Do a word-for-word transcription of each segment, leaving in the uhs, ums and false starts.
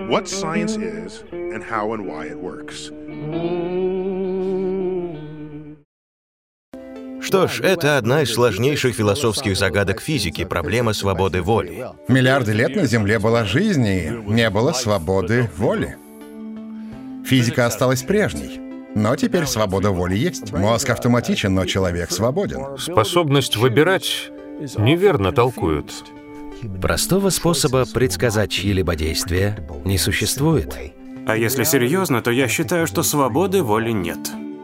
what science is and how and why it works. Что ж, это одна из сложнейших философских загадок физики — проблема свободы воли. Миллиарды лет на Земле была жизнь, и не было свободы воли. Физика осталась прежней, но теперь свобода воли есть. Мозг автоматичен, но человек свободен. Способность выбирать неверно толкуют. Простого способа предсказать чьи-либо действия не существует. А если серьезно, то я считаю, что свободы воли нет.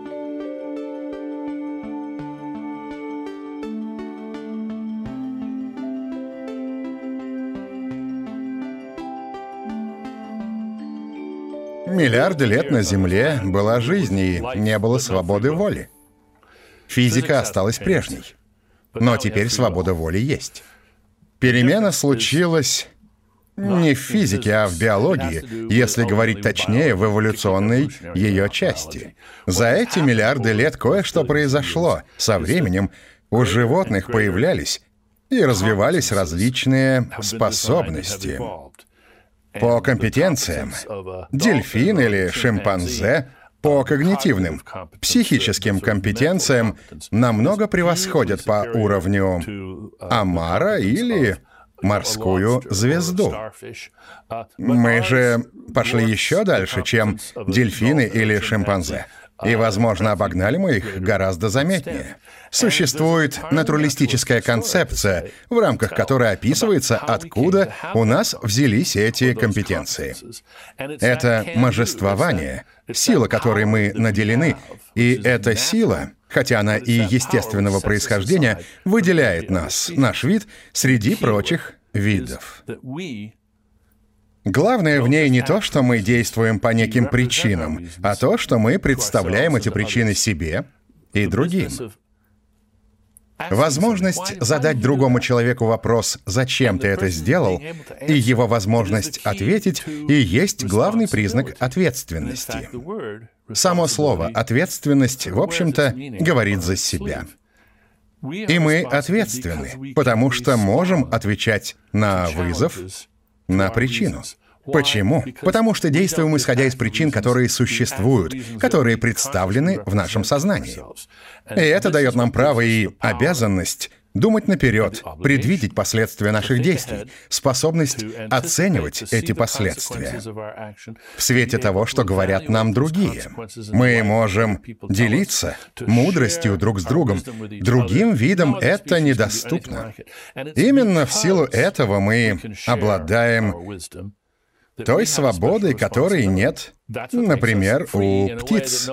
Миллиарды лет на Земле была жизнь, и не было свободы воли. Физика осталась прежней, но теперь свобода воли есть. Перемена случилась не в физике, а в биологии, если говорить точнее, в эволюционной ее части. За эти миллиарды лет кое-что произошло. Со временем у животных появлялись и развивались различные способности. По компетенциям дельфин или шимпанзе, по когнитивным, психическим компетенциям намного превосходят по уровню омара или морскую звезду. Мы же пошли еще дальше, чем дельфины или шимпанзе. И, возможно, обогнали мы их гораздо заметнее. Существует натуралистическая концепция, в рамках которой описывается, откуда у нас взялись эти компетенции. Это мужествование, сила, которой мы наделены, и эта сила, хотя она и естественного происхождения, выделяет нас, наш вид, среди прочих видов. Главное в ней не то, что мы действуем по неким причинам, а то, что мы представляем эти причины себе и другим. Возможность задать другому человеку вопрос «Зачем ты это сделал?» и его возможность ответить и есть главный признак ответственности. Само слово «ответственность», в общем-то, говорит за себя. И мы ответственны, потому что можем отвечать на вызов, на причину. Почему? Потому что действуем исходя из причин, которые существуют, которые представлены в нашем сознании. И это дает нам право и обязанность думать наперед, предвидеть последствия наших действий, способность оценивать эти последствия в свете того, что говорят нам другие. Мы можем делиться мудростью друг с другом. Другим видам это недоступно. Именно в силу этого мы обладаем той свободой, которой нет, например, у птиц.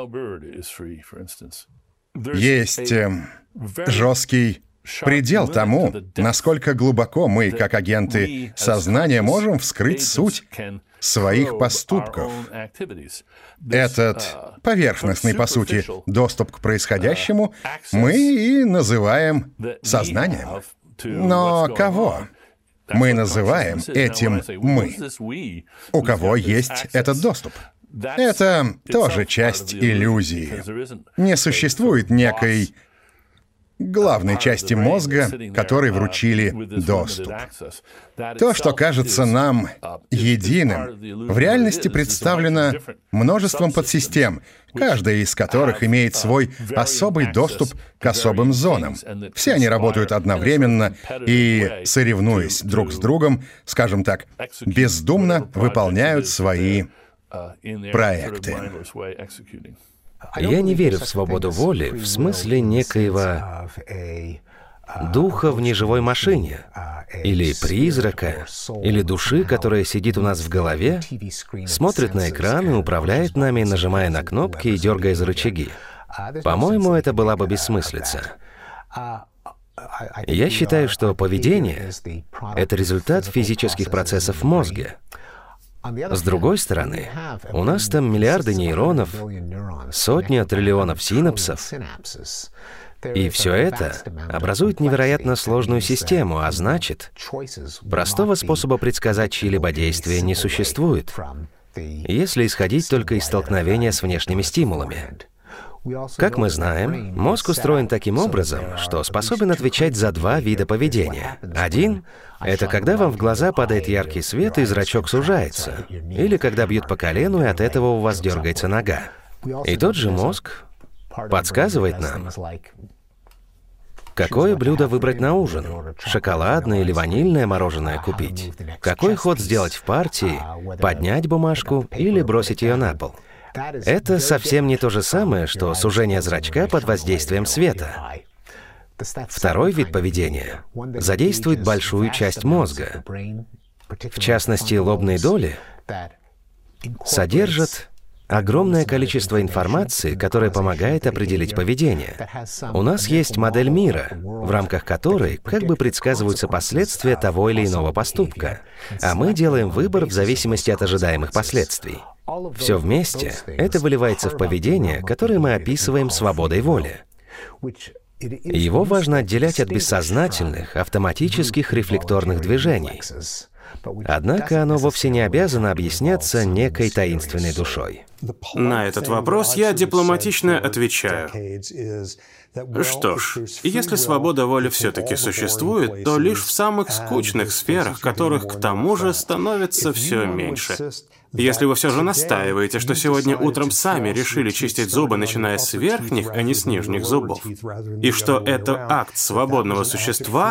Есть жесткий предел тому, насколько глубоко мы, как агенты сознания, можем вскрыть суть своих поступков. Этот поверхностный, по сути, доступ к происходящему мы и называем сознанием. Но кого мы называем этим «мы»? У кого есть этот доступ? Это тоже часть иллюзии. Не существует некой главной части мозга, которой вручили доступ. То, что кажется нам единым, в реальности представлено множеством подсистем, каждая из которых имеет свой особый доступ к особым зонам. Все они работают одновременно и, соревнуясь друг с другом, скажем так, бездумно выполняют свои проекты. Я не верю в свободу воли в смысле некоего духа в неживой машине, или призрака, или души, которая сидит у нас в голове, смотрит на экран и управляет нами, нажимая на кнопки и дергая за рычаги. По-моему, это была бы бессмыслица. Я считаю, что поведение — это результат физических процессов в мозге. С другой стороны, у нас там миллиарды нейронов, сотни триллионов синапсов, и все это образует невероятно сложную систему, а значит, простого способа предсказать чьи-либо действия не существует, если исходить только из столкновения с внешними стимулами. Как мы знаем, мозг устроен таким образом, что способен отвечать за два вида поведения. Один — это когда вам в глаза падает яркий свет и зрачок сужается, или когда бьют по колену, и от этого у вас дергается нога. И тот же мозг подсказывает нам, какое блюдо выбрать на ужин, шоколадное или ванильное мороженое купить, какой ход сделать в партии, поднять бумажку или бросить ее на пол. Это совсем не то же самое, что сужение зрачка под воздействием света. Второй вид поведения задействует большую часть мозга. В частности, лобные доли содержат огромное количество информации, которая помогает определить поведение. У нас есть модель мира, в рамках которой как бы предсказываются последствия того или иного поступка, а мы делаем выбор в зависимости от ожидаемых последствий. Все вместе это выливается в поведение, которое мы описываем свободой воли. Его важно отделять от бессознательных, автоматических рефлекторных движений. Однако оно вовсе не обязано объясняться некой таинственной душой. На этот вопрос я дипломатично отвечаю. Что ж, если свобода воли все-таки существует, то лишь в самых скучных сферах, которых к тому же становится все меньше. Если вы все же настаиваете, что сегодня утром сами решили чистить зубы, начиная с верхних, а не с нижних зубов, и что это акт свободного существа,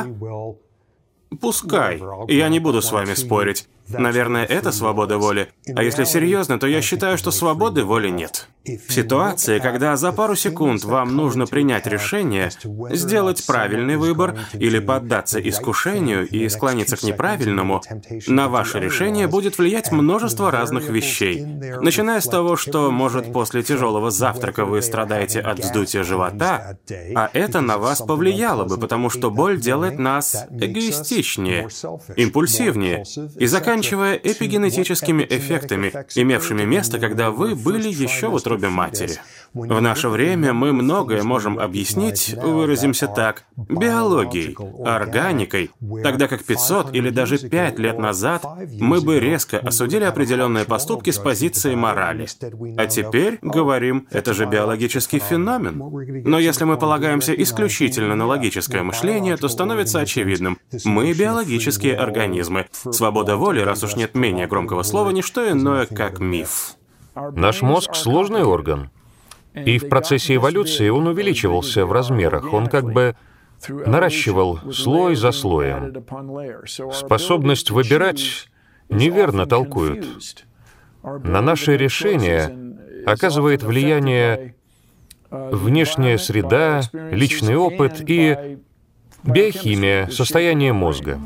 пускай. Я не буду с вами спорить. Наверное, это свобода воли. А если серьезно, то я считаю, что свободы воли нет. В ситуации, когда за пару секунд вам нужно принять решение, сделать правильный выбор или поддаться искушению и склониться к неправильному, на ваше решение будет влиять множество разных вещей. Начиная с того, что, может, после тяжелого завтрака вы страдаете от вздутия живота, а это на вас повлияло бы, потому что боль делает нас эгоистичнее, импульсивнее, и заканчивая эпигенетическими эффектами, имевшими место, когда вы были еще в утробе матери. В наше время мы многое можем объяснить, выразимся так, биологией, органикой, тогда как пятьсот или даже пять лет назад мы бы резко осудили определенные поступки с позиции морали. А теперь говорим, это же биологический феномен. Но если мы полагаемся исключительно на логическое мышление, то становится очевидным, мы биологические организмы. Свобода воли, раз уж нет менее громкого слова, не что иное, как миф. Наш мозг — сложный орган. И в процессе эволюции он увеличивался в размерах. Он как бы наращивал слой за слоем. Способность выбирать неверно толкуют. На наши решения оказывает влияние внешняя среда, личный опыт и биохимия, состояние мозга.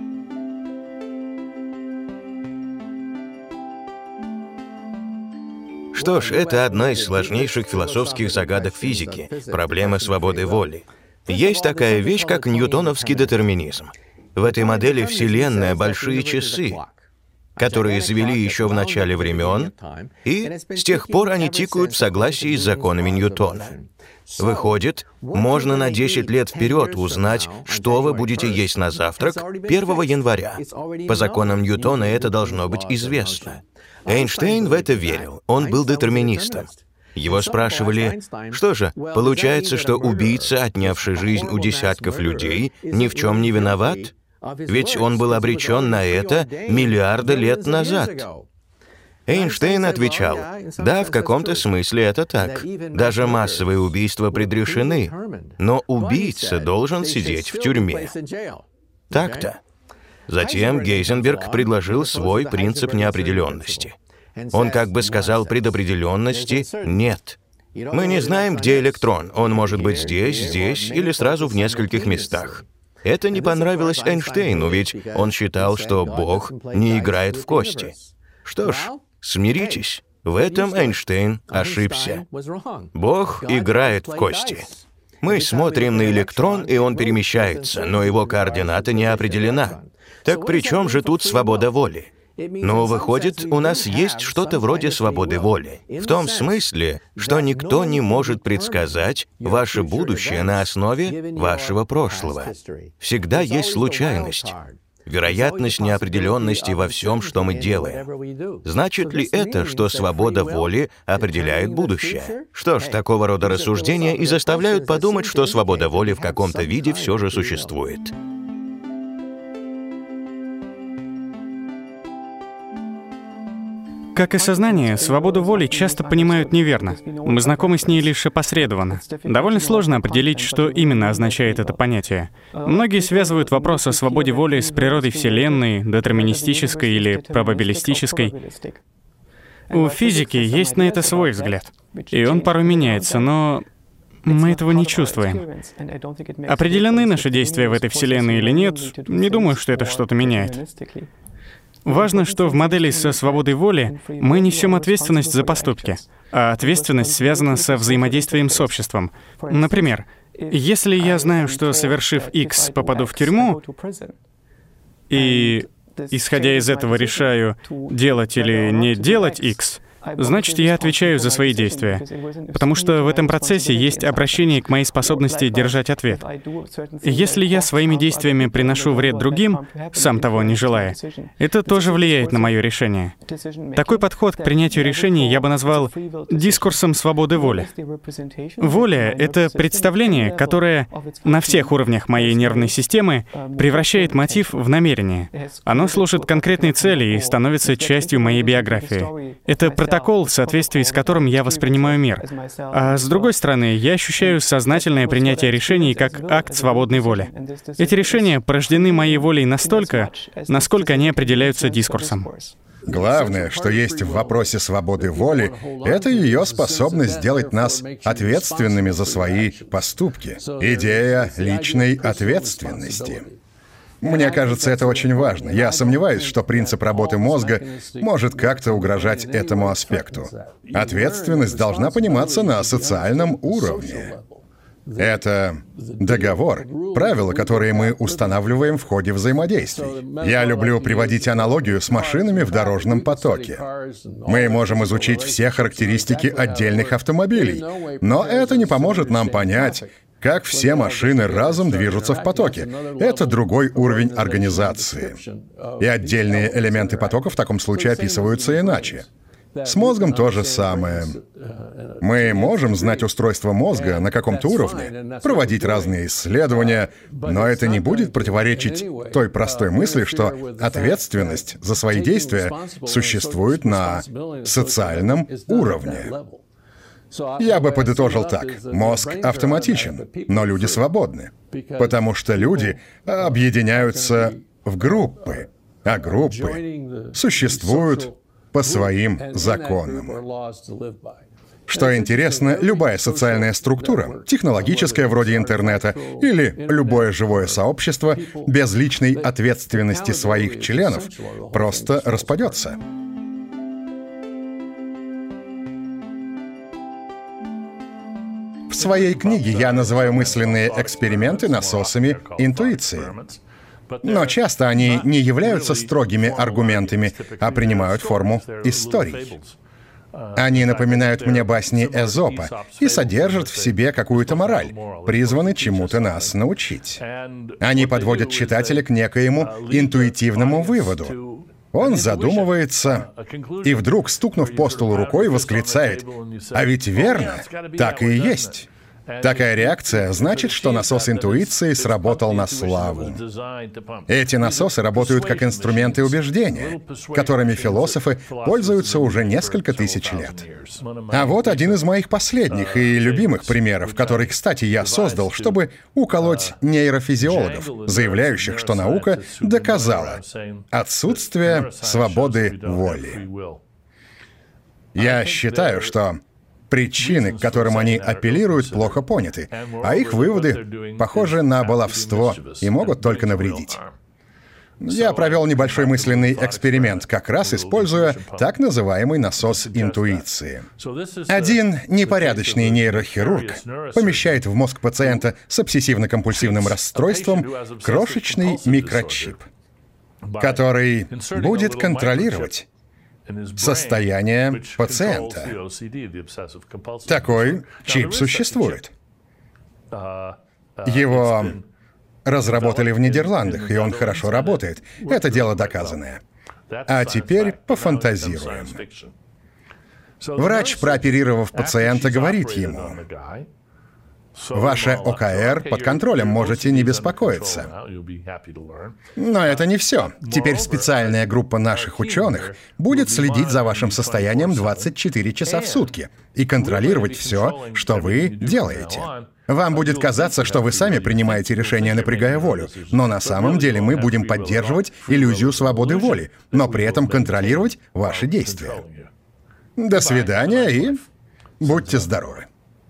Что ж, это одна из сложнейших философских загадок физики — проблема свободы воли. Есть такая вещь, как ньютоновский детерминизм. В этой модели Вселенная — большие часы, которые завели еще в начале времен, и с тех пор они тикают в согласии с законами Ньютона. Выходит, можно на десять лет вперед узнать, что вы будете есть на завтрак первого января. По законам Ньютона это должно быть известно. Эйнштейн в это верил, он был детерминистом. Его спрашивали, что же, получается, что убийца, отнявший жизнь у десятков людей, ни в чем не виноват? Ведь он был обречен на это миллиарды лет назад. Эйнштейн отвечал, да, в каком-то смысле это так. Даже массовые убийства предрешены, но убийца должен сидеть в тюрьме. Так-то. Затем Гейзенберг предложил свой принцип неопределенности. Он как бы сказал предопределенности «нет». Мы не знаем, где электрон. Он может быть здесь, здесь или сразу в нескольких местах. Это не понравилось Эйнштейну, ведь он считал, что Бог не играет в кости. Что ж, смиритесь, в этом Эйнштейн ошибся. Бог играет в кости. Мы смотрим на электрон, и он перемещается, но его координата не определена. Так при чем же тут свобода воли? Но выходит, у нас есть что-то вроде свободы воли. В том смысле, что никто не может предсказать ваше будущее на основе вашего прошлого. Всегда есть случайность. вероятность неопределенности во всем, что мы делаем. Значит ли это, что свобода воли определяет будущее? Что ж, такого рода рассуждения и заставляют подумать, что свобода воли в каком-то виде все же существует. Как и сознание, свободу воли часто понимают неверно. Мы знакомы с ней лишь опосредованно. Довольно сложно определить, что именно означает это понятие. Многие связывают вопрос о свободе воли с природой Вселенной, детерминистической или пробабилистической. У физики есть на это свой взгляд, и он порой меняется, но мы этого не чувствуем. Определены наши действия в этой Вселенной или нет, не думаю, что это что-то меняет. Важно, что в модели со свободой воли мы несем ответственность за поступки, а ответственность связана со взаимодействием с обществом. Например, если я знаю, что, совершив X, попаду в тюрьму, и, исходя из этого, решаю, делать или не делать X, значит, я отвечаю за свои действия, потому что в этом процессе есть обращение к моей способности держать ответ. Если я своими действиями приношу вред другим, сам того не желая, это тоже влияет на мое решение. Такой подход к принятию решений я бы назвал дискурсом свободы воли. Воля — это представление, которое на всех уровнях моей нервной системы превращает мотив в намерение. Оно служит конкретной цели и становится частью моей биографии. Это протокол, в соответствии с которым я воспринимаю мир. А с другой стороны, я ощущаю сознательное принятие решений как акт свободной воли. Эти решения порождены моей волей настолько, насколько они определяются дискурсом. Главное, что есть в вопросе свободы воли, это ее способность сделать нас ответственными за свои поступки. Идея личной ответственности. Мне кажется, это очень важно. Я сомневаюсь, что принцип работы мозга может как-то угрожать этому аспекту. Ответственность должна пониматься на социальном уровне. Это договор, правила, которые мы устанавливаем в ходе взаимодействий. Я люблю приводить аналогию с машинами в дорожном потоке. Мы можем изучить все характеристики отдельных автомобилей, но это не поможет нам понять, как все машины разом движутся в потоке. Это другой уровень организации. И отдельные элементы потока в таком случае описываются иначе. С мозгом то же самое. Мы можем знать устройство мозга на каком-то уровне, проводить разные исследования, но это не будет противоречить той простой мысли, что ответственность за свои действия существует на социальном уровне. Я бы подытожил так. Мозг автоматичен, но люди свободны. Потому что люди объединяются в группы, а группы существуют по своим законам. Что интересно, любая социальная структура, технологическая вроде интернета или любое живое сообщество без личной ответственности своих членов просто распадется. В своей книге я называю мысленные эксперименты насосами интуиции. Но часто они не являются строгими аргументами, а принимают форму историй. Они напоминают мне басни Эзопа и содержат в себе какую-то мораль, призваны чему-то нас научить. Они подводят читателя к некоему интуитивному выводу. Он задумывается и вдруг, стукнув по столу рукой, восклицает: «А ведь верно, так и есть». Такая реакция значит, что насос интуиции сработал на славу. Эти насосы работают как инструменты убеждения, которыми философы пользуются уже несколько тысяч лет. А вот один из моих последних и любимых примеров, который, кстати, я создал, чтобы уколоть нейрофизиологов, заявляющих, что наука доказала отсутствие свободы воли. Я считаю, что причины, к которым они апеллируют, плохо поняты, а их выводы похожи на баловство и могут только навредить. Я провел небольшой мысленный эксперимент, как раз используя так называемый насос интуиции. Один непорядочный нейрохирург помещает в мозг пациента с обсессивно-компульсивным расстройством крошечный микрочип, который будет контролировать состояние пациента. Такой чип существует. Его разработали в Нидерландах, и он хорошо работает. Это дело доказанное. А теперь пофантазируем. Врач, прооперировав пациента, говорит ему: «Ваше О К Р под контролем, можете не беспокоиться». Но это не все. Теперь специальная группа наших ученых будет следить за вашим состоянием двадцать четыре часа в сутки и контролировать все, что вы делаете. Вам будет казаться, что вы сами принимаете решения, напрягая волю, но на самом деле мы будем поддерживать иллюзию свободы воли, но при этом контролировать ваши действия. До свидания и будьте здоровы.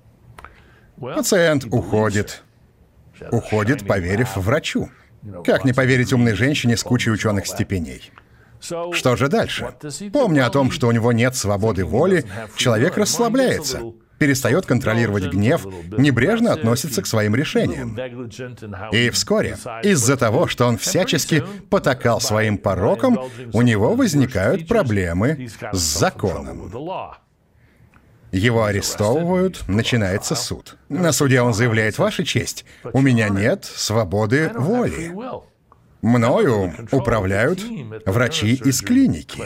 Пациент уходит. Уходит, поверив врачу. Как не поверить умной женщине с кучей ученых степеней? Что же дальше? Помня о том, что у него нет свободы воли, человек расслабляется, перестает контролировать гнев, небрежно относится к своим решениям. И вскоре, из-за того, что он всячески потакал своим порокам, у него возникают проблемы с законом. Его арестовывают, начинается суд. На суде он заявляет: «Ваша честь, у меня нет свободы воли. Мною управляют врачи из клиники».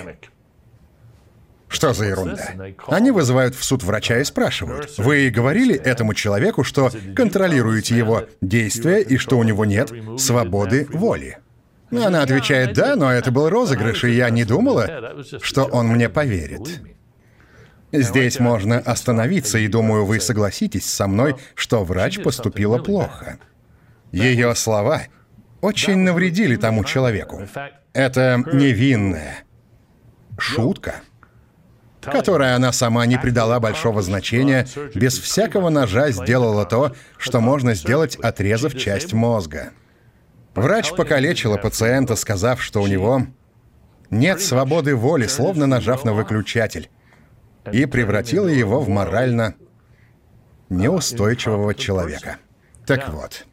Что за ерунда? Они вызывают в суд врача и спрашивают: «Вы говорили этому человеку, что контролируете его действия и что у него нет свободы воли?» Она отвечает: «Да, но это был розыгрыш, и я не думала, что он мне поверит». Здесь можно остановиться, и, думаю, вы согласитесь со мной, что врач поступила плохо. Ее слова очень навредили тому человеку. Это невинная шутка, которой она сама не придала большого значения, без всякого ножа сделала то, что можно сделать, отрезав часть мозга. Врач покалечила пациента, сказав, что у него нет свободы воли, словно нажав на выключатель, и превратила его в морально неустойчивого человека. Так вот,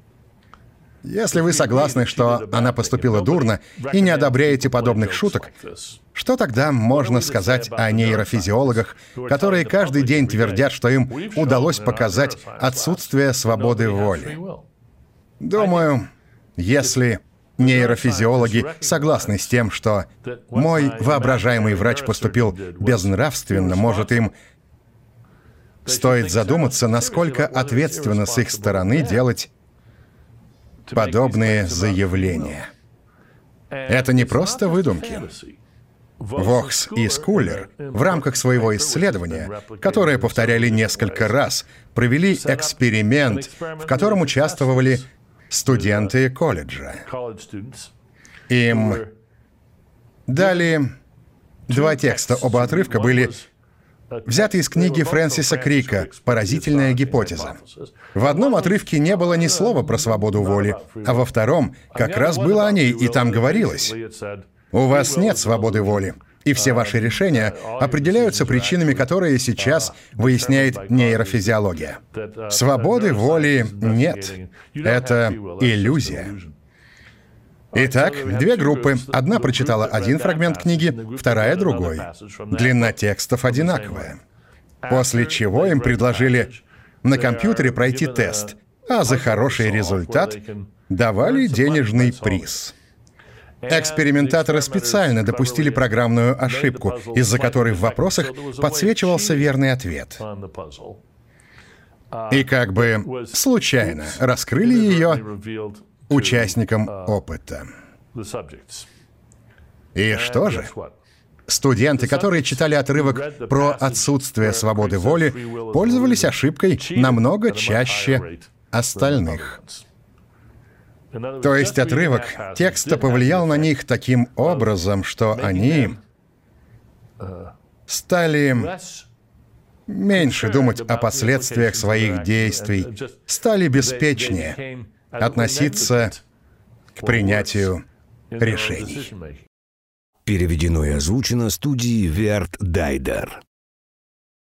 если вы согласны, что она поступила дурно и не одобряете подобных шуток, что тогда можно сказать о нейрофизиологах, которые каждый день твердят, что им удалось показать отсутствие свободы воли? Думаю, если нейрофизиологи согласны с тем, что мой воображаемый врач поступил безнравственно, может, им стоит задуматься, насколько ответственно с их стороны делать подобные заявления. Это не просто выдумки. Вохс и Скуллер в рамках своего исследования, которое повторяли несколько раз, провели эксперимент, в котором участвовали студенты колледжа. Им дали два текста, оба отрывка были взяты из книги Фрэнсиса Крика «Поразительная гипотеза». В одном отрывке не было ни слова про свободу воли, а во втором как раз было о ней, и там говорилось: «У вас нет свободы воли, и все ваши решения определяются причинами, которые сейчас выясняет нейрофизиология. Свободы воли нет. Это иллюзия». Итак, две группы. Одна прочитала один фрагмент книги, вторая — другой. Длина текстов одинаковая. После чего им предложили на компьютере пройти тест, а за хороший результат давали денежный приз. Экспериментаторы специально допустили программную ошибку, из-за которой в вопросах подсвечивался верный ответ. И как бы случайно раскрыли ее участникам опыта. И что же? Студенты, которые читали отрывок про отсутствие свободы воли, пользовались ошибкой намного чаще остальных. То есть отрывок текста повлиял на них таким образом, что они стали меньше думать о последствиях своих действий, стали беспечнее относиться к принятию решений. Переведено и озвучено студией Верт Дайдер.